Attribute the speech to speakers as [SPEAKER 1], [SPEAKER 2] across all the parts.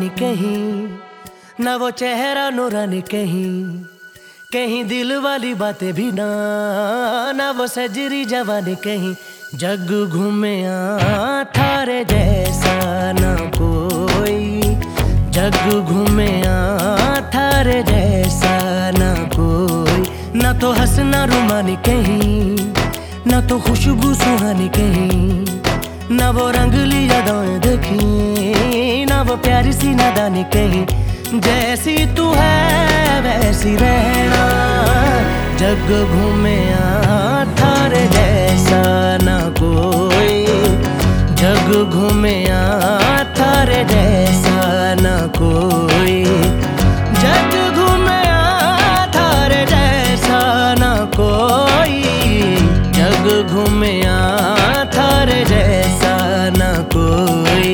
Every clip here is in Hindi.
[SPEAKER 1] रूहानी कहीं, ना वो चेहरा नूरानी कहीं, कहीं दिल वाली बातें भी ना वो सजरी जवानी कहीं। जग घूमे थारे जैसा ना कोई, जग घूमे थारे जैसा ना कोई। ना तो हंसना रुमानी कहीं, ना तो खुशबू सुहानी कहीं, ना वो रंगली यादें देखी, ना वो प्यारी सी नादानी कहीं। जैसी तू है वैसी रहना, जग घूमे थारे जैसा ना कोई, जग घूमे थारे जैसा ना कोई, जग घूमे थारे जैसा ना कोई, जग घूमे थारे जैसा ना कोई।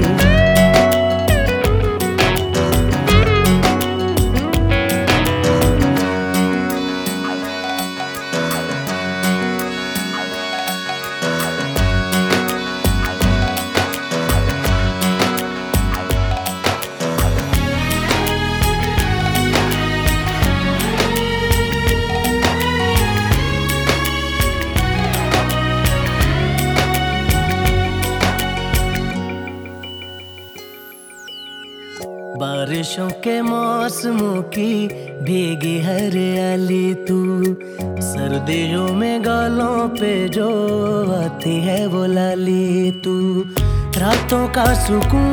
[SPEAKER 1] बारिशों के मौसमों की भीगी हरियाली तू, सर्दियों में गालों पे जो आती है वो लाली तू। रातों का सुकून,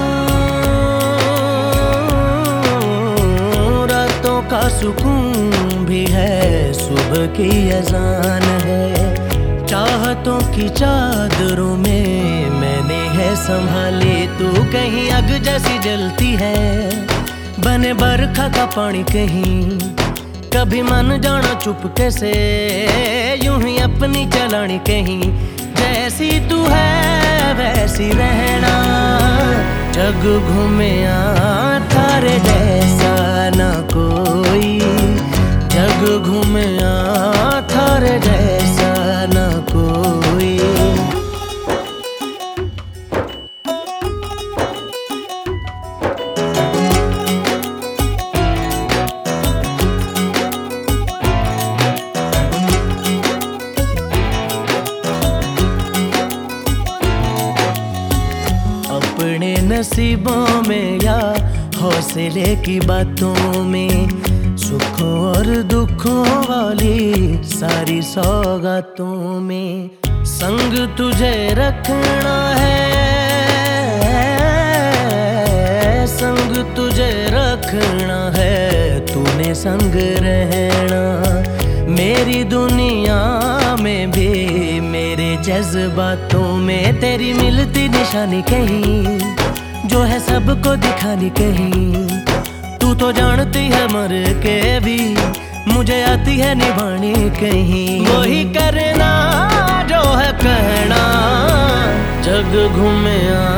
[SPEAKER 1] रातों का सुकून भी है, सुबह की अजान है। चाहतों की चादरों में मैंने है संभाली तू, कहीं आग जैसी जलती है, बने बरखा का पानी कहीं। कभी मन जाना चुपके से, यूं ही अपनी चलानी कहीं। जैसी तू है वैसी रहना, जग घूमे थारे जैसा ना कोई, जग घूमे थारे जैसा ना कोई। अपने नसीबों में या हौसले की बातों में, सुखों और दुखों वाली सारी सौगातों में संग तुझे रखना है, संग तुझे रखना है, तूने संग रहना। मेरी दुनिया में भी मेरे जज्बातों में तेरी मिलती निशानी कहीं, जो है सबको दिखानी कहीं। तू तो जानती है मर के भी मुझे आती है निभानी कहीं। वही करना जो है कहना, जग घूमे